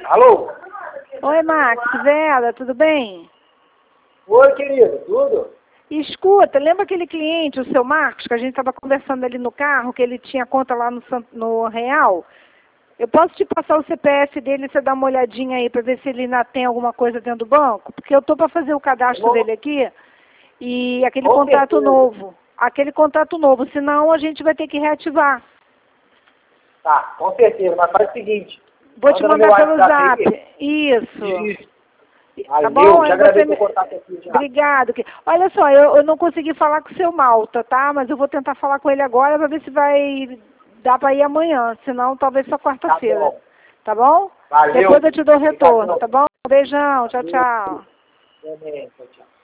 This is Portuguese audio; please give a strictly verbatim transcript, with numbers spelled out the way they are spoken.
Alô? Oi, Max, Vera, tudo bem? Oi, querido, tudo? Escuta, lembra aquele cliente, o seu Marcos, que a gente estava conversando ali no carro, que ele tinha conta lá no, San- no Real? Eu posso te passar o C P F dele e você dá uma olhadinha aí para ver se ele ainda tem alguma coisa dentro do banco? Porque eu estou para fazer o cadastro Vou- dele aqui e aquele Com contrato certeza. novo. Aquele contrato novo, senão a gente vai ter que reativar. Tá, com certeza, mas faz o seguinte. Vou te manda no meu mandar pelo WhatsApp zap. aí. Isso. Isso. Tá Valeu, bom? já Aí você agradeço me... o contato aqui já. Obrigado. que- Olha só, eu, eu não consegui falar com o seu Malta, tá? Mas eu vou tentar falar com ele agora para ver se vai dar para ir amanhã. Senão, talvez só Tá quarta-feira. bom. Tá bom? Valeu. Depois eu te dou o retorno, Obrigadão. tá bom? Beijão. Tchau, Valeu. tchau. Também, tchau, tchau.